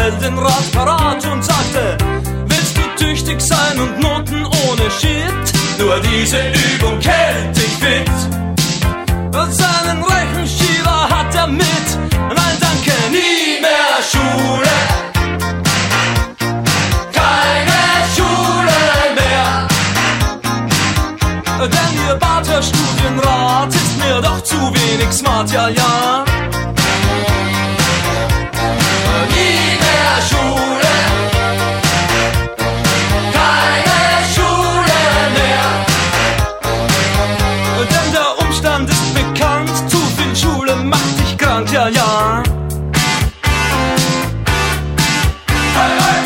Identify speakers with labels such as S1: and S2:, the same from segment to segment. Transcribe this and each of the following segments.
S1: schnell den Rat parat und sagte: Willst du tüchtig sein und Noten ohne Shit? Nur diese Übung hält dich fit. Und seinen Rechenschieber hat er mit. Nein, danke, nie mehr Schule. Keine Schule mehr. Denn ihr Barter Studienrat ist mir doch zu wenig smart, ja, ja. Nie mehr Schule. Keine Schule mehr. Denn der Umstand ist bekannt, zu viel Schule macht dich krank, ja, ja. Hey, hey.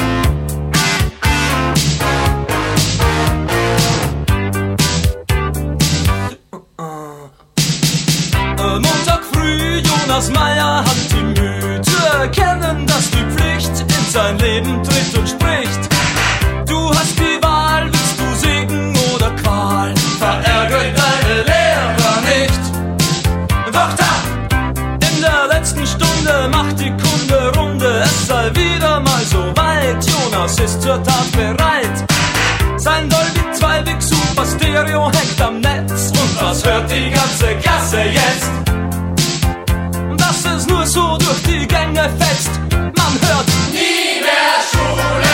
S1: Montag früh, Jonas Meyer hat die Mühe zu erkennen, dass die Pflicht in sein Leben tritt und spricht. Du hast die Wahl, willst du Segen oder Qual? Verärgert deine Lehrer nicht. Doch da, in der letzten Stunde macht die Kunde Runde. Es sei wieder mal so weit, Jonas ist zur Tat bereit. Sein Dolby 2 Big Super Stereo hängt am Netz. Und was hört die ganze Klasse jetzt? Dass es nur so durch die Gänge fetzt. Man hört nie mehr Schule.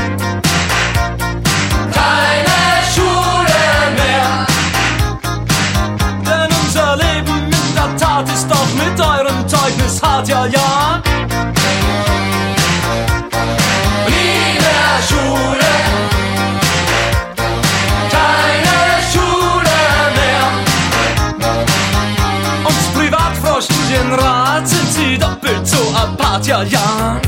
S1: Keine Schule mehr. Denn unser Leben in der Tat ist auch mit eurem Zeugnis hart, ja, ja. Nie mehr Schule. Studienrat sind sie doppelt so apart, ja, ja.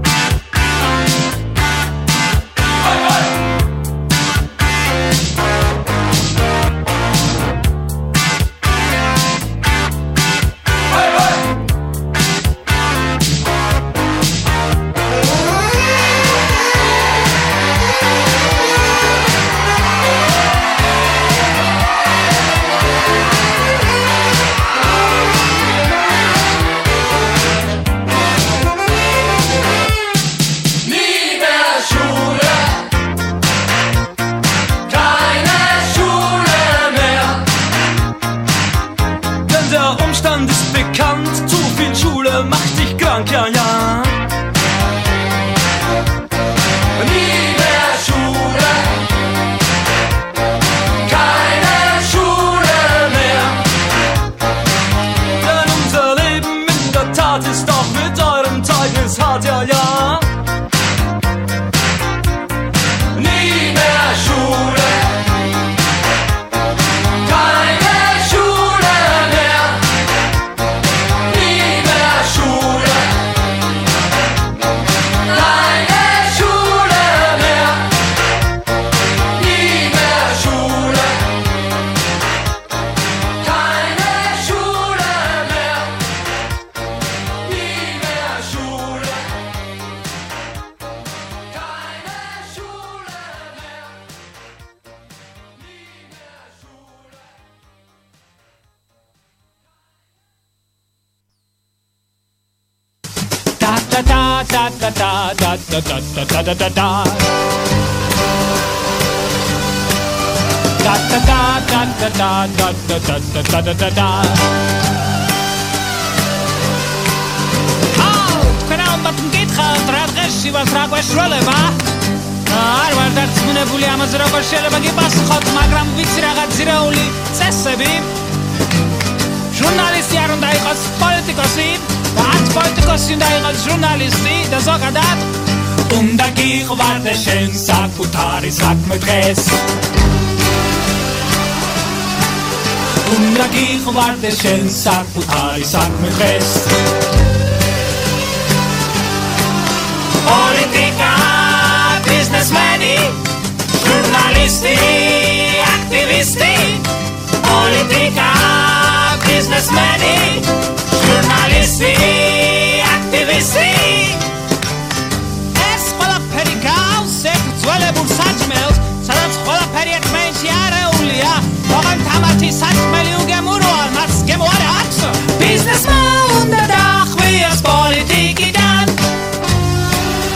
S1: Ja, ja. Nie mehr Schule. Keine Schule mehr. Denn unser Leben in der Tat ist auch mit eurem Zeugnis hart, ja, ja. Nie mehr Schule.
S2: کنم باتون گیت خواهد رد غشی باز را گوش روله با هر در تمونه بولی همه زیرا گوشیله بگی باز خود مگرم بیتی رقد زیرا اولی سسه بیم ژورنالیستی هرون دقیقاس پولیتیکاسی و حت پولیتیکاسیون دقیقاس ژورنالیستی ده so gedacht dagegen war der schön sagt Putari sagt mit Rest dagegen war der schön sagt Putari sagt mit Rest Politica, businessmeni, giornalisti, attivisti Politica, businessmeni, giornalisti, attivisti ولا بورسات ملز سلام خلا پریت منش یاره اولیا واقعا تماتی 100 میلیون گمور و مارس گمور عکس بیزنس مان der Dach wie es Politik dann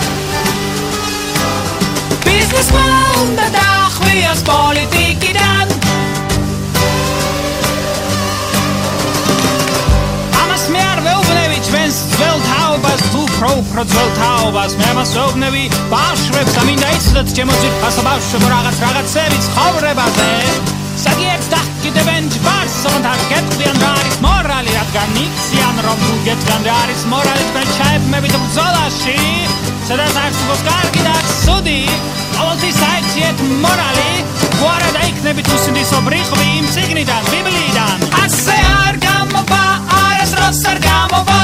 S2: მშროფ როძველ თაობას მე ამას ვეუბნები ბავშვებს და მინდა იცოდეთ ჩემო ძვირფასო ბავშვებო რაღაცები ცხოვრებაზე საგიებს დახკიდებენ ჯბარს სონდარ გეტყვიან რა არის მორალი რადგან იციან რომ თუ გეტყვიან რა არის მორალი თქვენ ჩაებმებით ბრძოლაში სადაც არც გოს კარგი და ცუდი ყოველთვის აიციეთ მორალი გვარა დაიქნებით უსინდისობრი ხვი იმ წიგნიდან ბიბლიიდან ასე არ გამოვა არასდროს არ გამოვა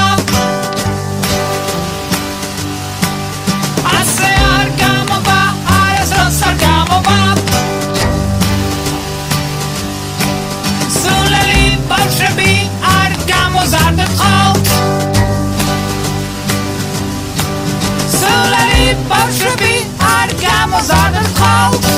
S2: ასე არ გამოვა არასდროს არ გამოვა სულელი ბავშვები არ გამოზარდეთ ხოლმე სულელი ბავშვები არ გამოზარდეთ ხოლმე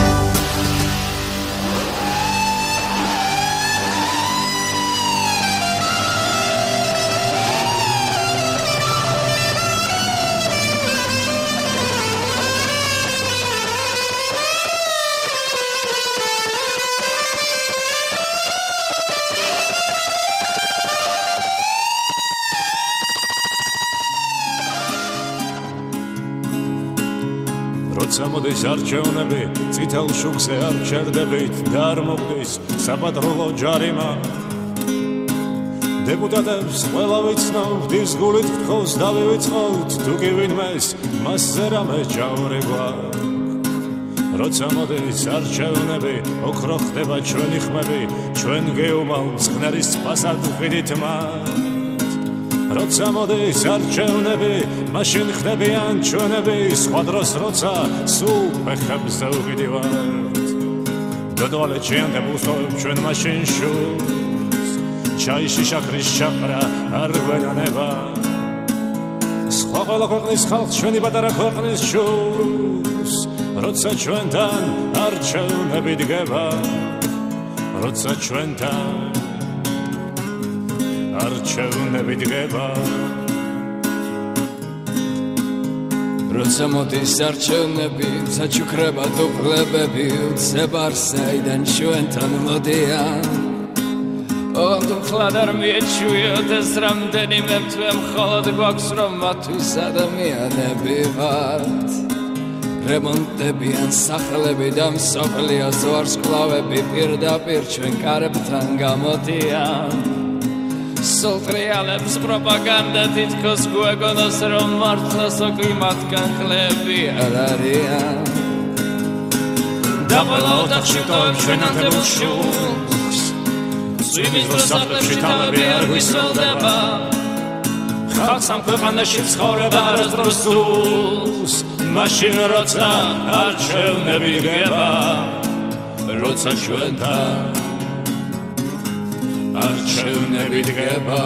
S3: მოდის არჩევნები წითელ შუქზე არ ჩერდებით და არ მოგდის საპატრულო ჯარიმა დეპუტატებს ყველა ვიცნობ დის გულით გთხოვს და ვივიწყოთ თუ კი ვინმეს მასზე რამე ჯავრი გვაქვს როცა მოდის არჩევნები ოქრო ხდება ჩვენი ხმები ჩვენ გეუმალ მწყნარის წყალსად ვყიდით მათ როცა მოდის არჩევნები მაშინ ხდებიან ჩვენები სხვა დროს როცა სულ ფეხებზე ვყიდივართ დადვალეთ შემდებულსოვებ ჩვენ მაშინ შულს ჩაიში შაქრის ჩაყრა არ გვენანება სხვა ყველა ქვეყნის ხალხს ჩვენი პატარა ქვეყნის შულს როცა ჩვენთან არჩევნები დგება როცა ჩვენთან არჩევნები დგება როცა მოდის არჩევნები საჩუქრება დუბლებები უცებ არსაიდან ჩვენთან მოდიან ოღონდ ხლად არ მიეჩვიოთ ეს რამდენიმე თვე მხოლოდ გვაქვს რომ მათთვის ადამიანები ვართ რემონტებიან სახლები და მსოფლიოს ვარსკვლავები პირდაპირ ჩვენ კარებთან გამოდიან სულ ტრიალებს პროპაგანდა თითქოს გვეგონოს რომ მართლა სოკლი მათგან ხლები არ არიან და ყველა ოთახში ტოვებ ჩვენ ანთებულ შულს წვიმის დროს სახლებში თავები არ გვისველდება ხალხს ამ ქვეყანაში ცხოვრება არასდროს სულს მაშინ როცა არჩევნები დგება როცა ჩვენთან არჩევნები დგება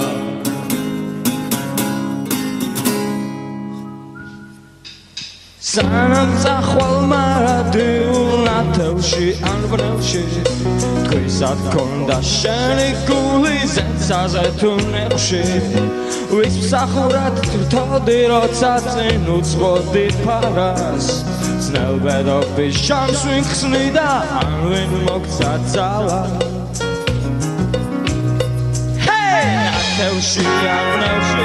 S3: სანამ წახვალ მარადიულ ნათელში ან ბრელში თქვისად გქონდა შენი გული ზეცაზე თუ ნეყში ვის მსახურად თრთოდი როცა წინ უძღოდი ფარას ძნელბედობის შამს ვინ ხსნიდა ან ვინ მოგცა ძალა ნათელში ან ბრელში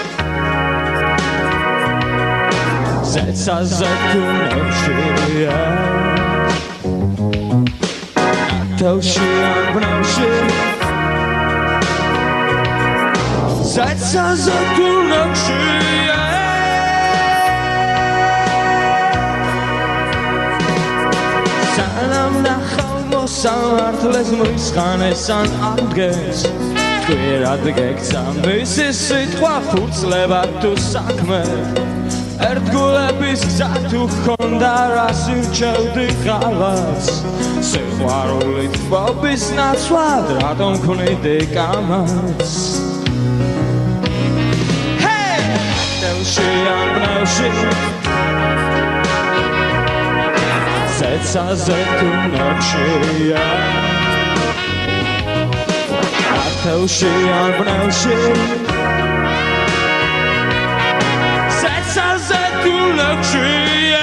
S3: ზეცაზე თუ ნეყშია ნათელში ან ბრელში ზეცაზე თუ ნეყშია სანამ ნახავ მოსამართლეს მრისხანეს ან ადგეს კვირად გექცა მისი სიტყვა ფურცლება თუ საქმე ერთგულების გზა თუ ჰქონდა რას ირჩევდი ხალხს სიყვარულით ბობის ნაცვლად რატომ ქმნიდი კამას ნათელში ან ბრელში ზეცაზე თუ ნეყშია ნათელში ან ბრელში ზეცაზე თუ ნეყშია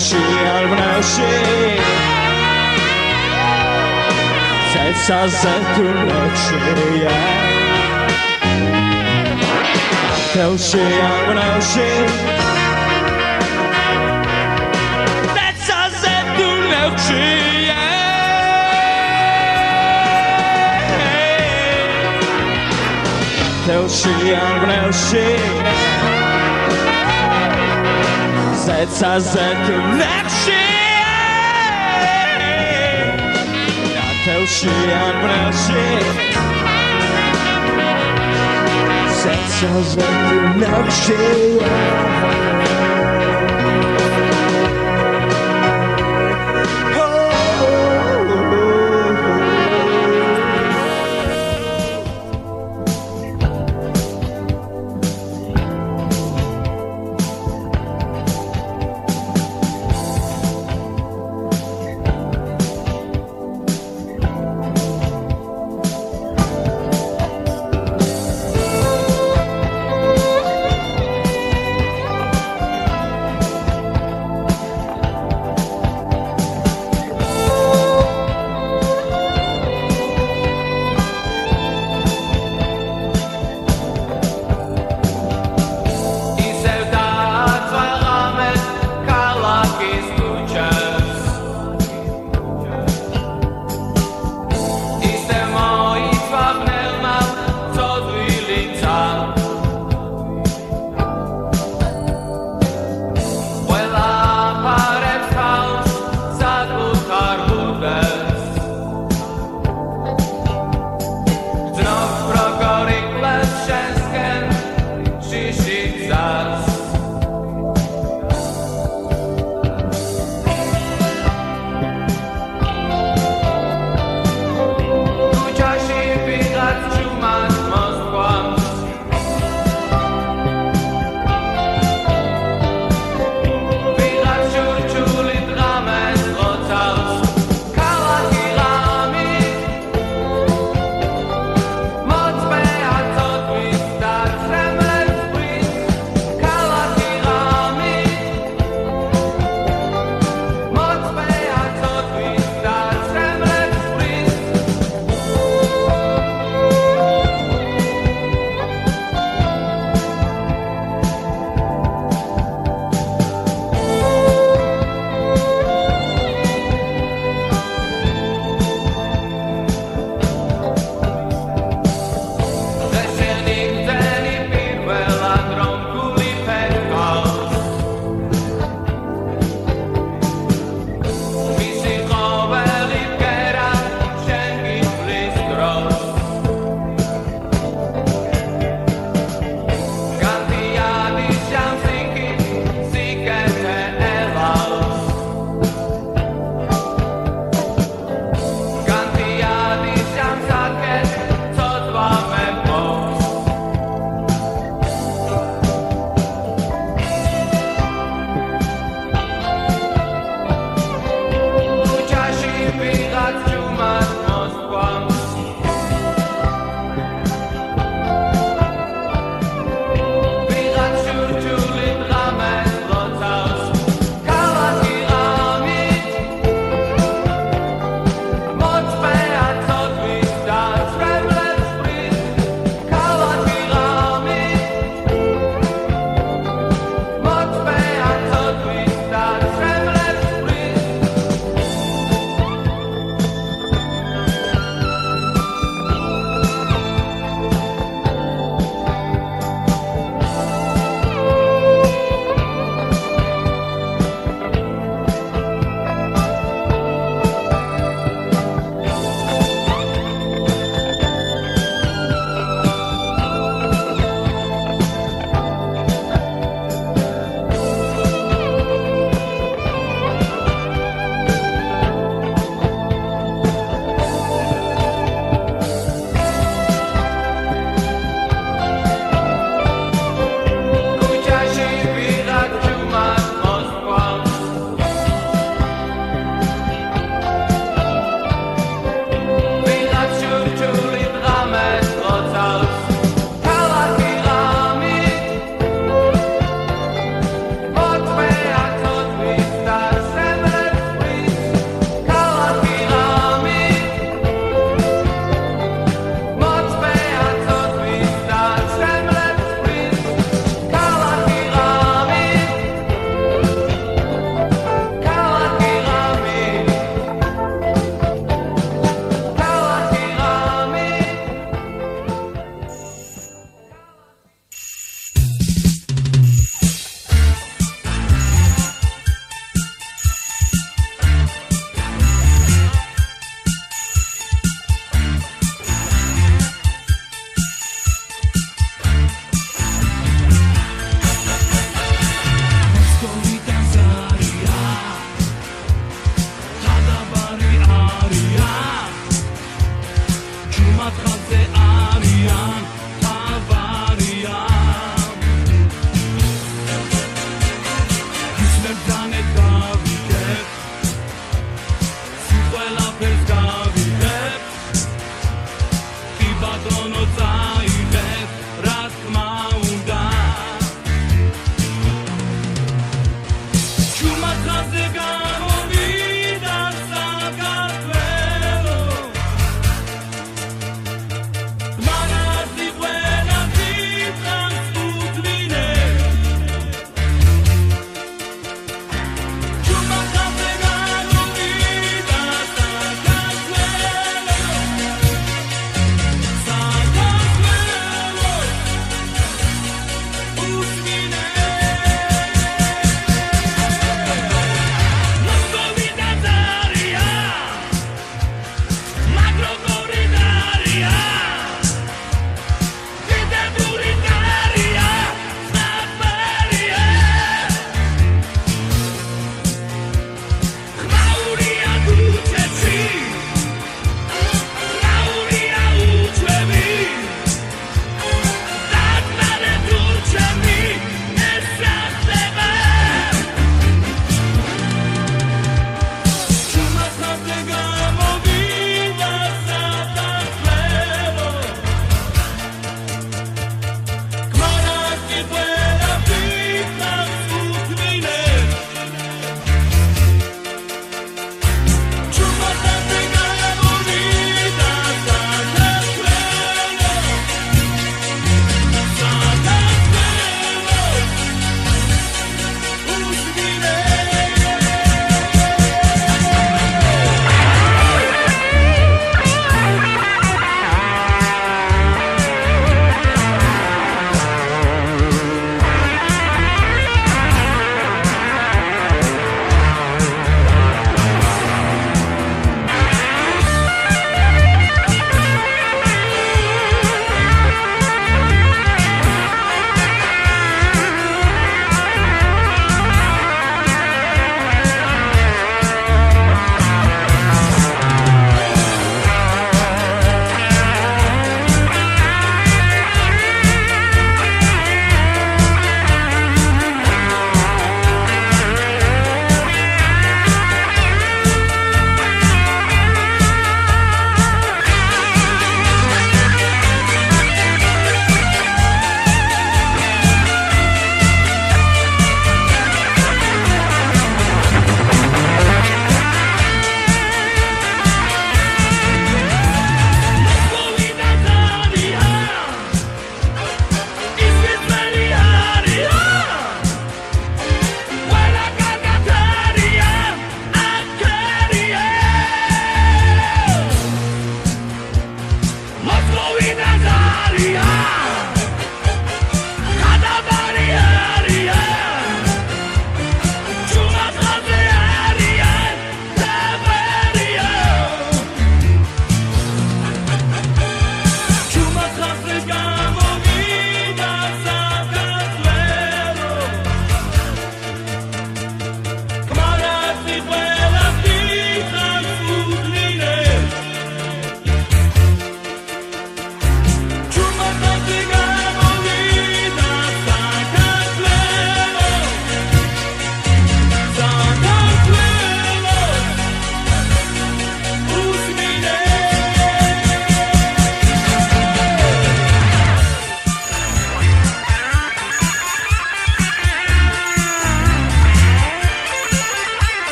S1: Uši albo na uši Zeca zetu lepšie Te uši albo na uši Zeca zetu lepšie Te uši albo na uši Zeca zetu lepšie Te uši albo na uši Zeca zetu lepšie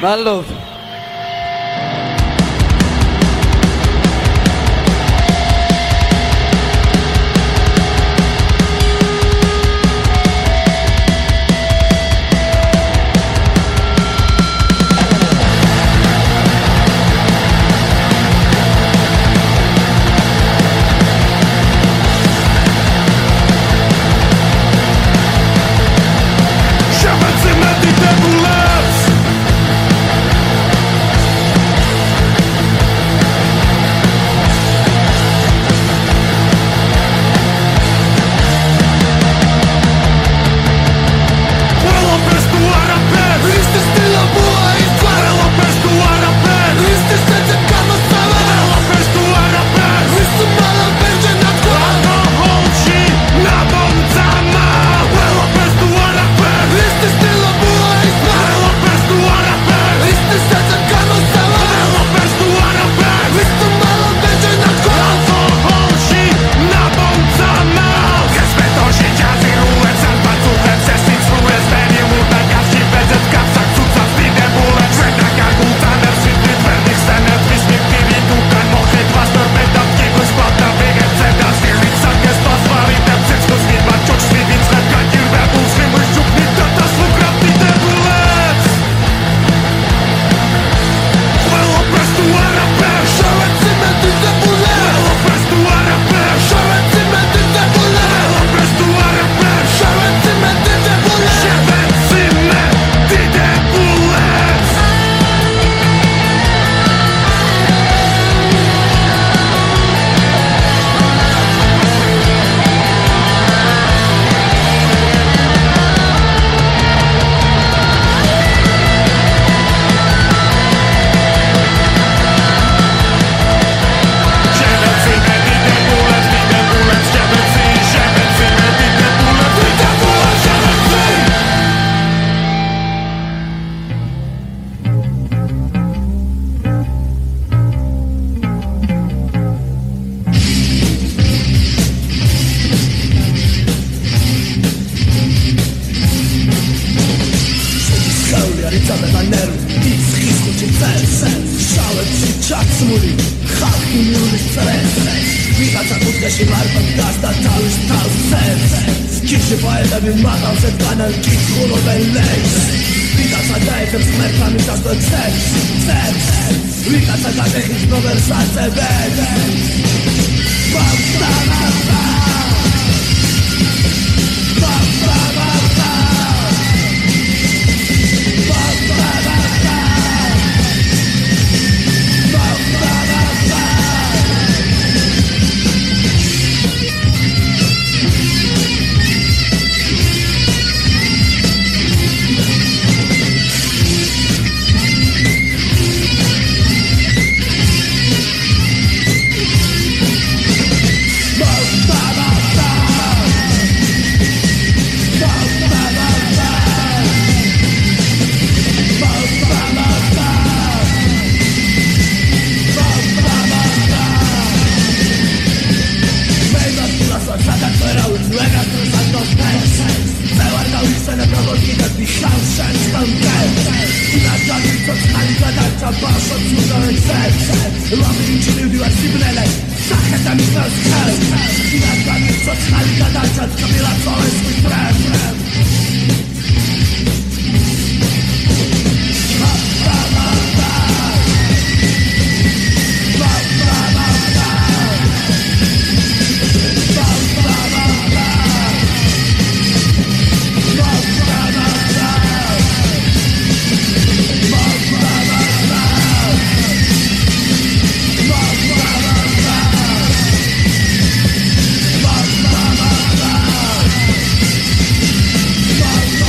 S4: Malów.
S5: Bye.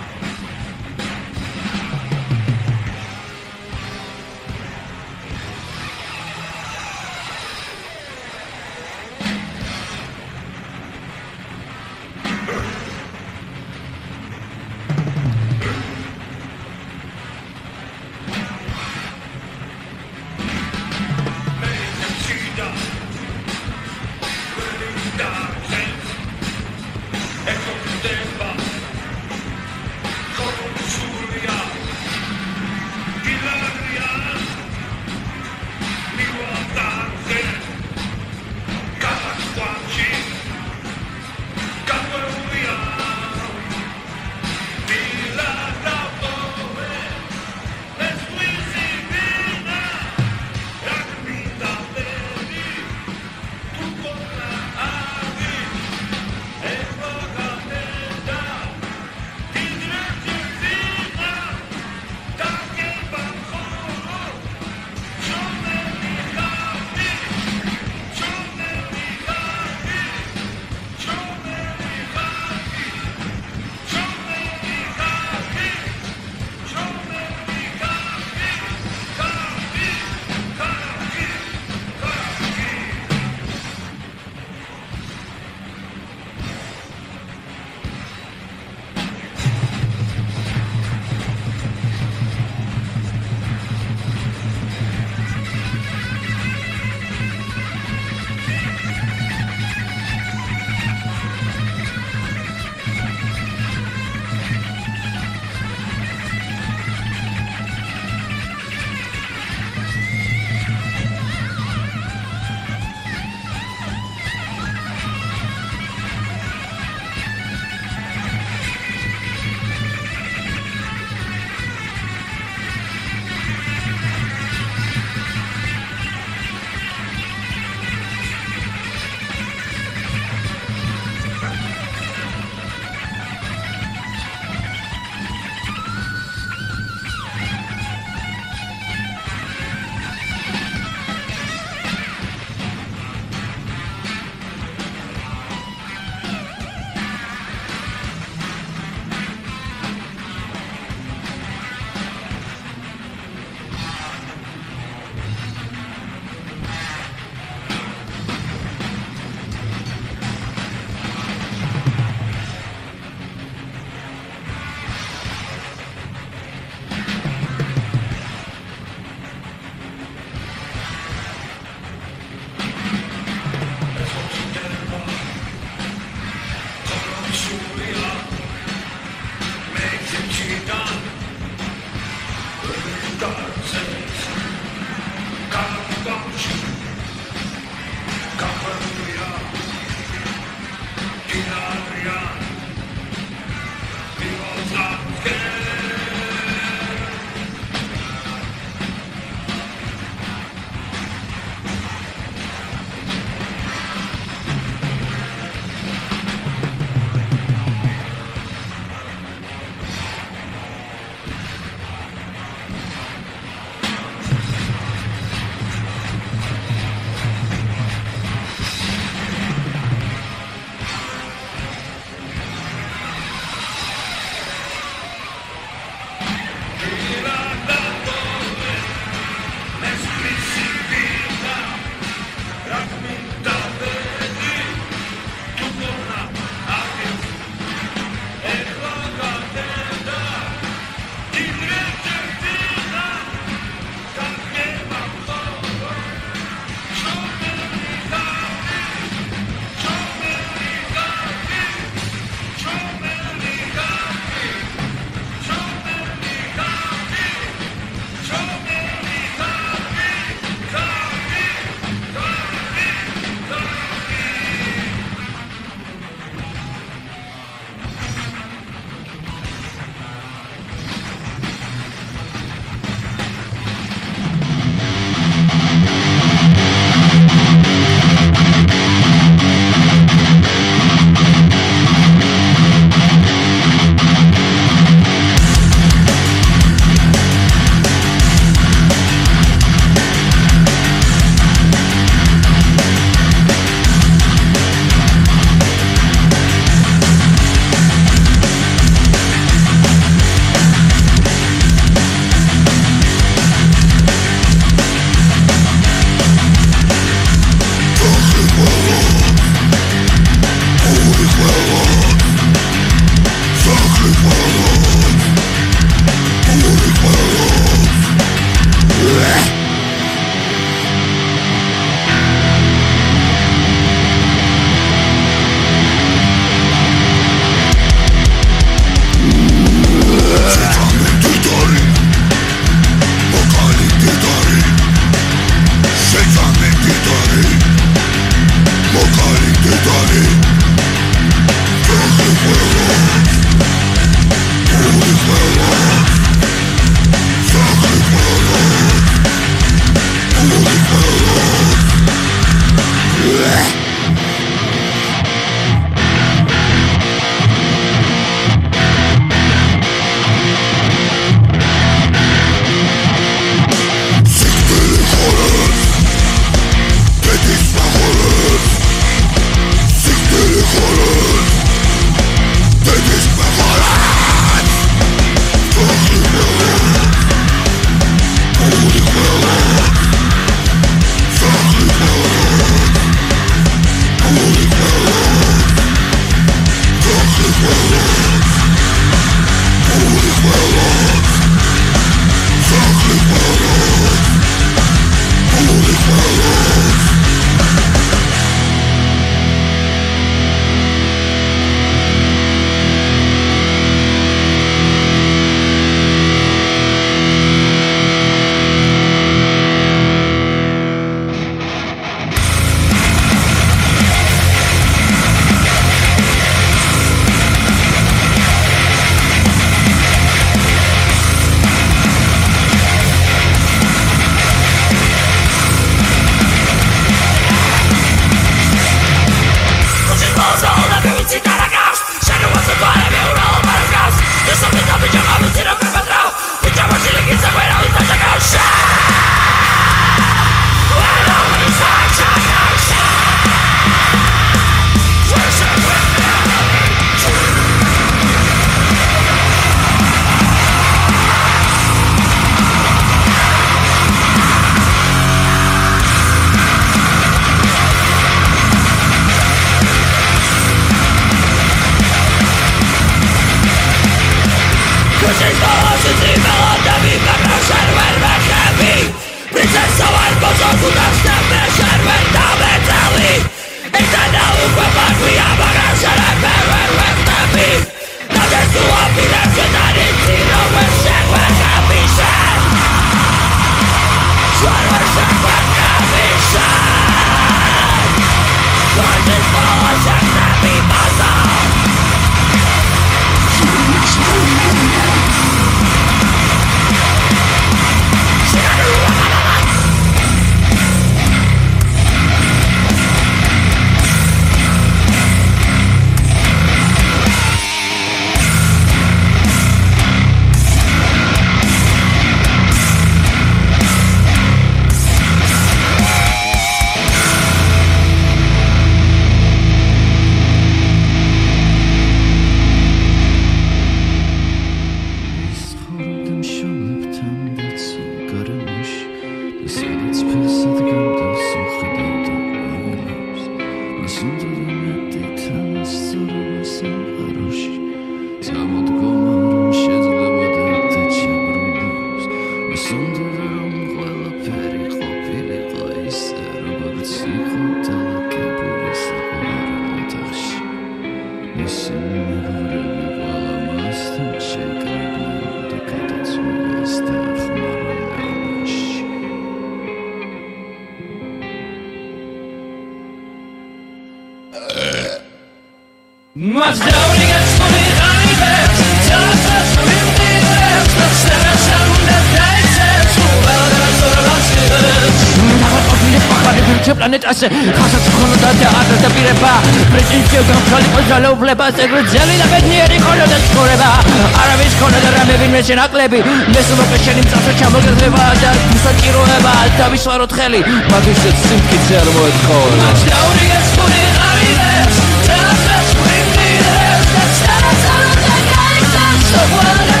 S4: ასე ხასაც ხონოდა თეატრ და პირება პრეზიდენტი გამხალიყო ძალაუფლებას ეგრე ძელი და ბედნიერი ხონოდა ცხოვრება არავის ხონოდა რამე ვინმე შენაკლები მესმოკე შენი მწაფე ჩამოგერდება და საჭიროება დავისვაროთ ხელი მაგისეთ სიმკიცე არ მოეთხოვა დაურიგეს ხული ღარიბებს თეატრს ვიმდიდრებს და სარაცალო და გაიგზავს სოვალა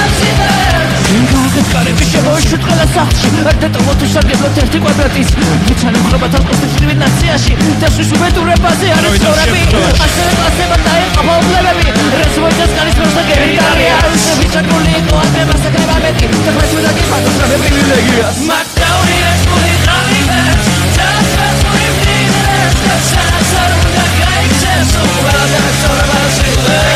S4: კარები შემოიშვით ყველა სახლში არდეტოვოთ უსარგებლოთ ერთი კვადრატის ვიჩანა მხრობათ ალკოსტეჭრივი ნაციაში და სუსუბედურებაზე არის სწორები ასევე კლასება და ეყობა უფლებები რესვოიძას კარისმოს და გერიტარია ვიჩანული იყო ადრე მასაკრება მეტი და პრესვიდა კი პატოსრაბე პრივილეგია მაკდაურიეს ხული ღარიბებს თეატრს ვიმდიდრებს და სარაცალო და გაიგზავს სოვალა და სწორებაზე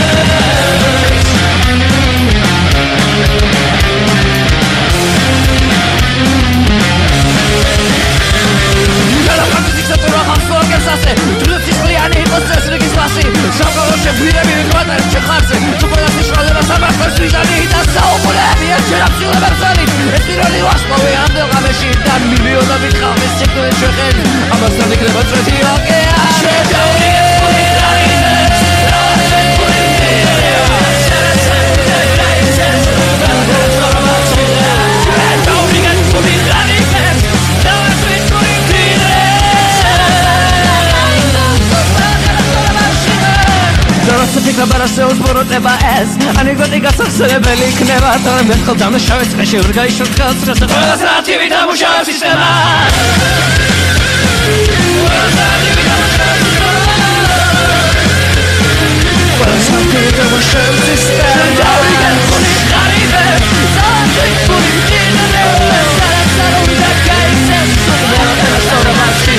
S4: შეგვირები ვიკვატარ შეხარზე თუ ყველას ნიშნავდება სამართლის ვიზანი და საუბულები ერთშერაფცილებ ერთალი ეს პირველი ვასპოვი ამდელ ღამეში და მილიონობით ხალხის შექმნით შეხედი ამასთან იქნება წვეთი ოკეანი შედაურიეს ხული ღარიბებს ფიქრა ბარასეულს ბოროტება ეს ანეკდოტი გასახსენებელი იქნება თორემ ერთხელ დამნაშავე წრეში ვერ გაიშურთ ხელს რასაც ყველა საათივი დამუშავებ სისტემა ყველა საათივი დამუშავებ სისტემა დაურიგენ ხული ღარიბებს საათივი ხული მდინარებს სარაცალო და გაიგზავს სოვალა და სწორებაში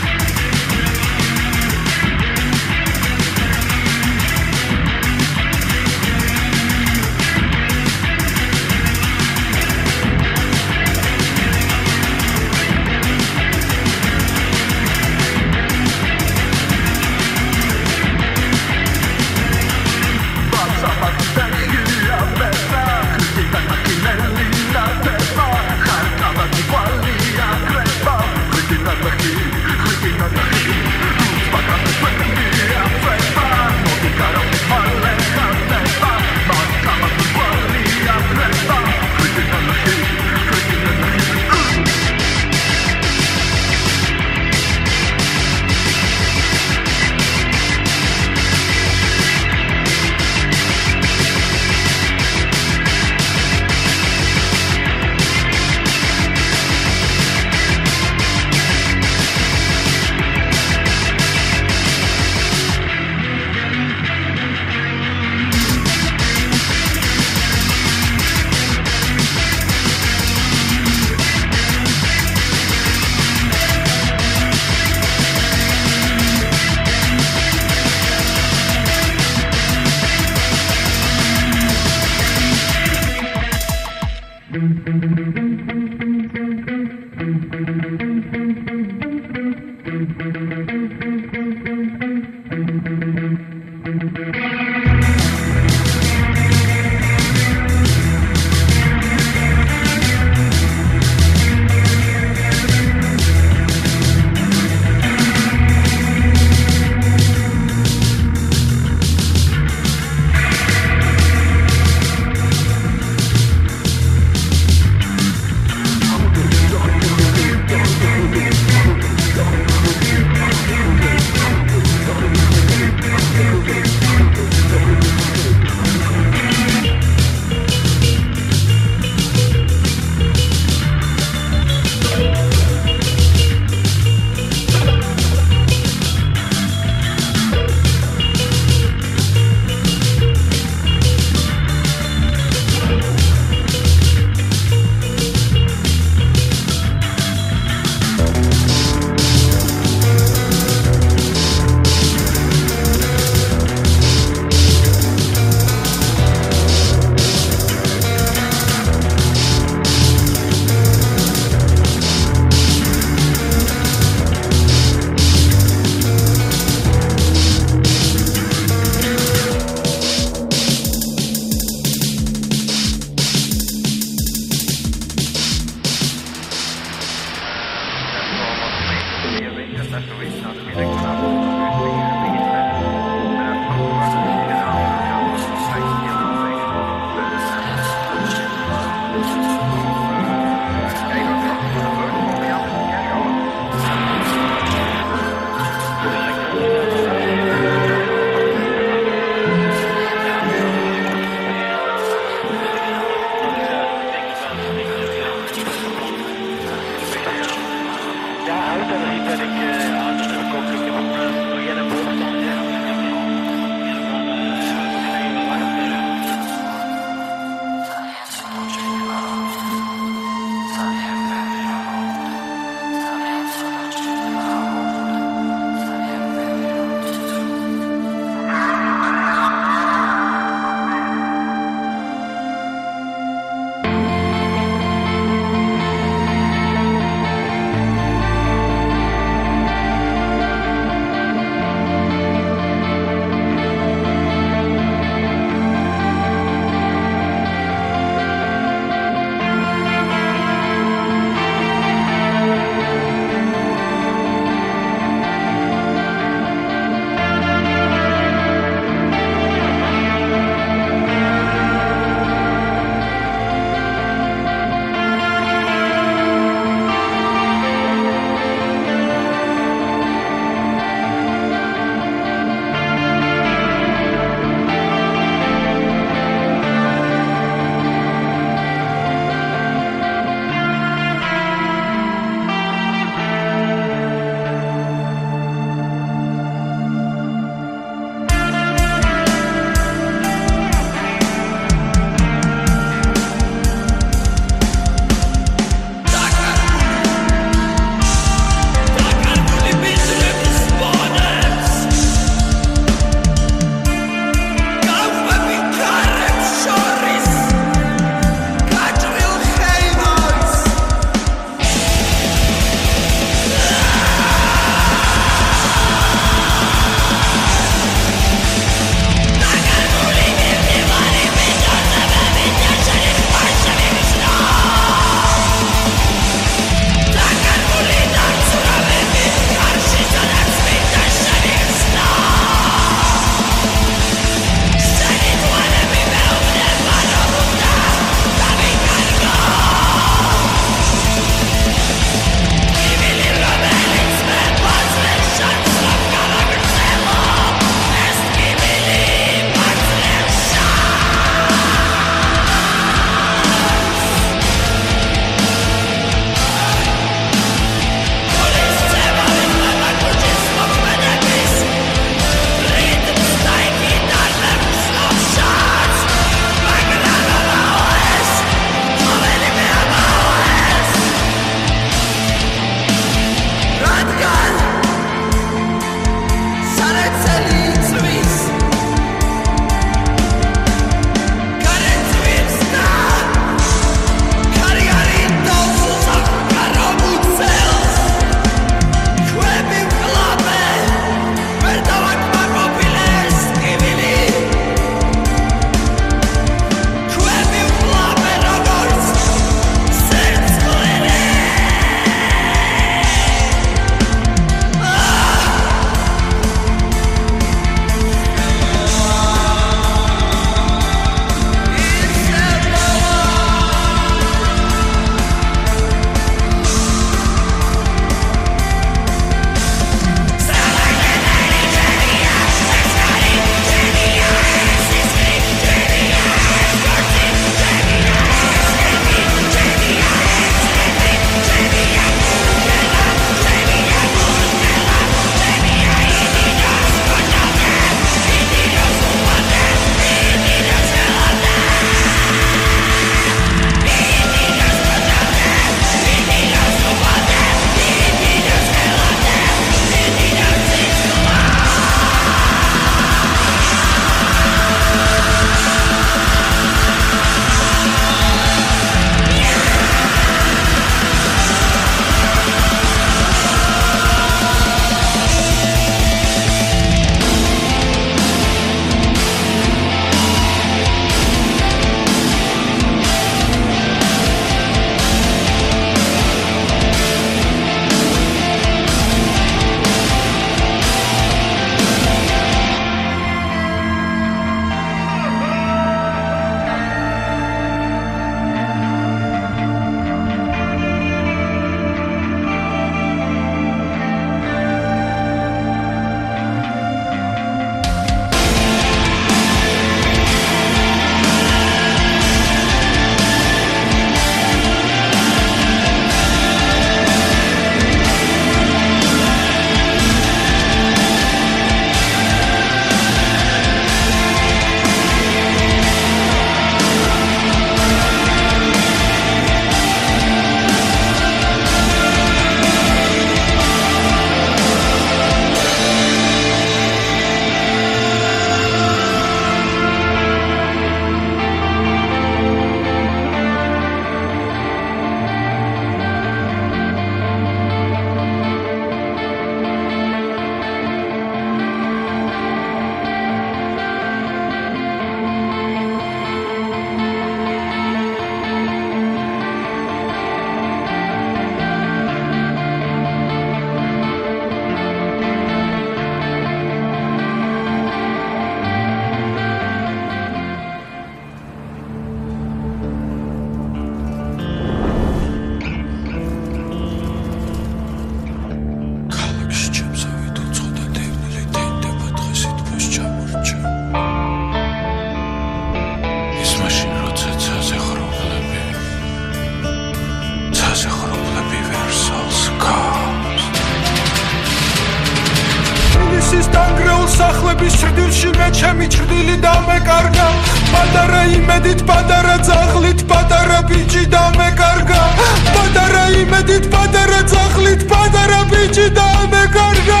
S5: ჩემი ჭრდილი დამეკარგა პატარა იმედით პატარა ძაღლით პატარა ბიჭი დამეკარგა პატარა იმედით პატარა ძაღლით პატარა ბიჭი დამეკარგა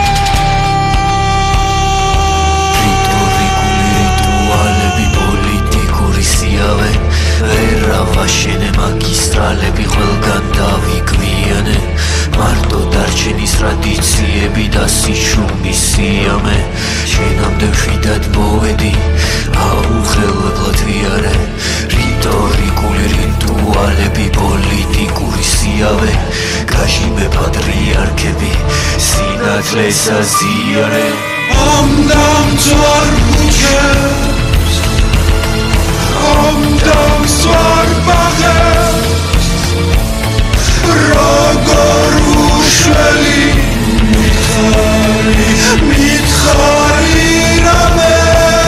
S6: სიავე ვერა ვაშენე მაგისტრალები ყველგან დავიგვიანე მარტო დარჩენის ტრადიციები და სიჩუმის სიამე შენამდე მშვიდად მოვედი აუხელებლად ვიარე რიტორიკული რიტუალები პოლიტიკური სიავე გაჟიმე პატრიარქები სინათლეს აზიარე ამდამძვარ ქუჩებს ამდამ ზვარ ბაღებს როგორ უშველი მითხარი რამე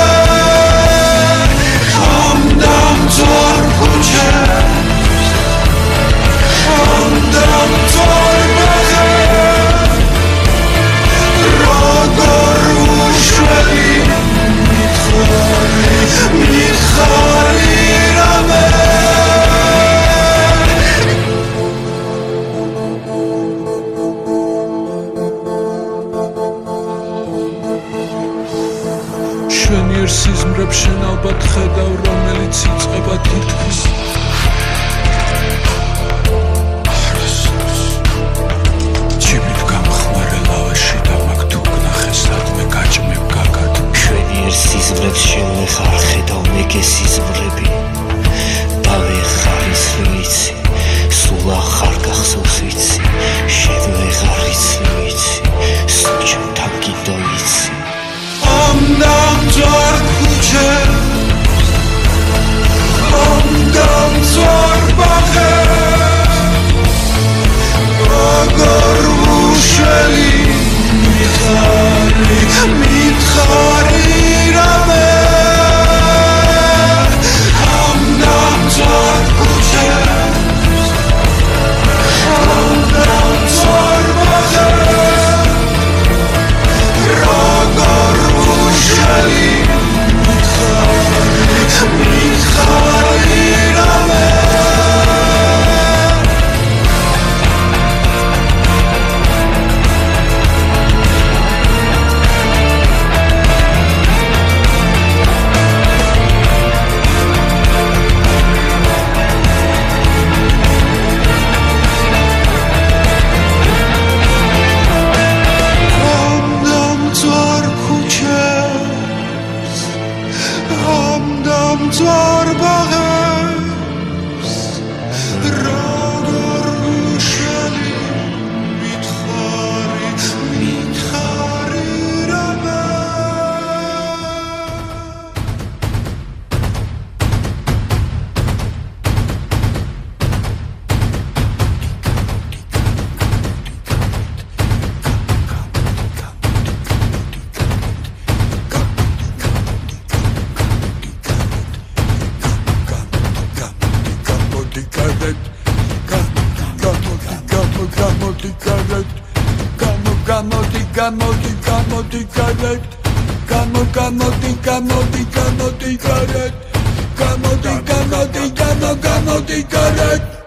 S6: ამდამ ზვარ ქუჩებს ამდამ ზვარ ბაღებს როგორ უშველი მითხარი სიზმრებს შენ ალბათ ხედავ რომელიც იწყება თითქმის ჩემით გამხმარე ლავაში და მაგ თუ გნახეს რადმე გაჭმებ გაგად შვენიერ სიზმრებს შენ ვეხარ ხედავ მეგე სიზმრები და ვეხარ ის ვიცი სულ ახარ გახსოვს ვიცი შენ ვეღარ იცი ვიცი სულ ჩემთან კიდო იცი ამდამძვარ ქუჩებს ამდამძვარ ბაღებს როგორ უშველი მითხარი რამე ამდამძვარ ქუჩებს ამდამძვარ ბაღებს როგორ მითხარი რამე ამდამძვარ ბაღებს როგორ უშველი მითხარი რამე Gamodi,